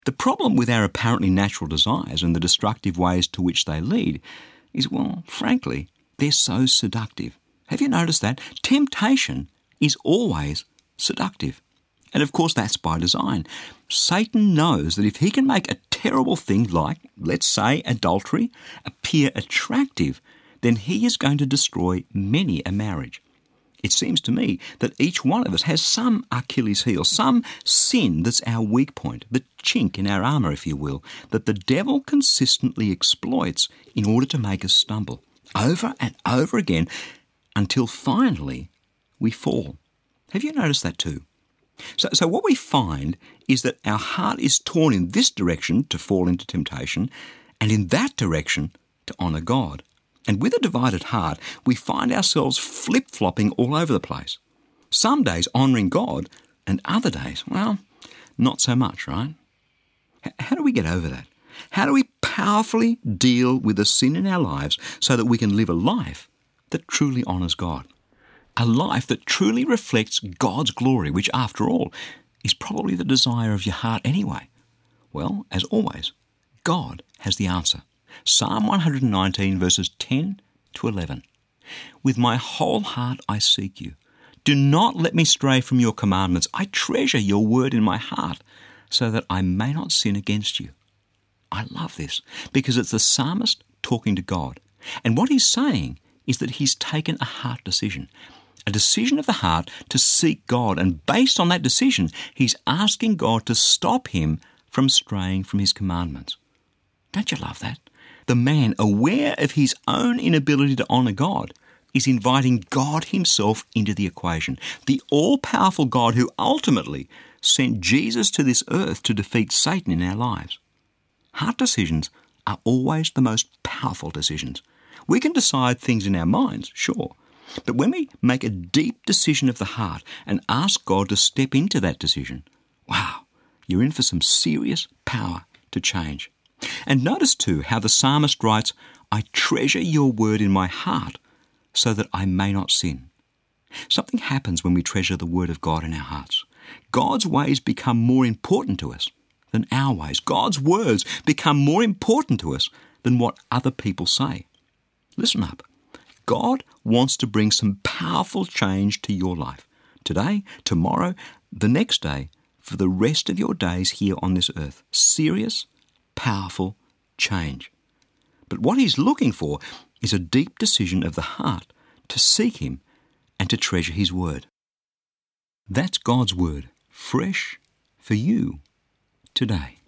The problem with our apparently natural desires and the destructive ways to which they lead is, well, frankly, they're so seductive. Have you noticed that? Temptation is always seductive. And of course, that's by design. Satan knows that if he can make a terrible thing like, let's say, adultery, appear attractive, then he is going to destroy many a marriage. It seems to me that each one of us has some Achilles heel, some sin that's our weak point, the chink in our armour, if you will, that the devil consistently exploits in order to make us stumble over and over again until finally we fall. Have you noticed that too? So what we find is that our heart is torn in this direction to fall into temptation and in that direction to honour God. And with a divided heart, we find ourselves flip-flopping all over the place. Some days honouring God and other days, well, not so much, right? How do we get over that? How do we powerfully deal with the sin in our lives so that we can live a life that truly honours God? A life that truly reflects God's glory, which after all is probably the desire of your heart anyway. Well, as always, God has the answer. Psalm 119 verses 10 to 11. With my whole heart I seek you. Do not let me stray from your commandments. I treasure your word in my heart so that I may not sin against you. I love this because it's the psalmist talking to God. And what he's saying is that he's taken a heart decision. A decision of the heart to seek God. And based on that decision, he's asking God to stop him from straying from his commandments. Don't you love that? The man, aware of his own inability to honour God, is inviting God himself into the equation. The all-powerful God who ultimately sent Jesus to this earth to defeat Satan in our lives. Heart decisions are always the most powerful decisions. We can decide things in our minds, sure. But when we make a deep decision of the heart and ask God to step into that decision, wow, you're in for some serious power to change. And notice too how the psalmist writes, I treasure your word in my heart so that I may not sin. Something happens when we treasure the word of God in our hearts. God's ways become more important to us than our ways. God's words become more important to us than what other people say. Listen up. God wants to bring some powerful change to your life. Today, tomorrow, the next day, for the rest of your days here on this earth. Serious, powerful change. But what he's looking for is a deep decision of the heart to seek him and to treasure his word. That's God's word, fresh for you today.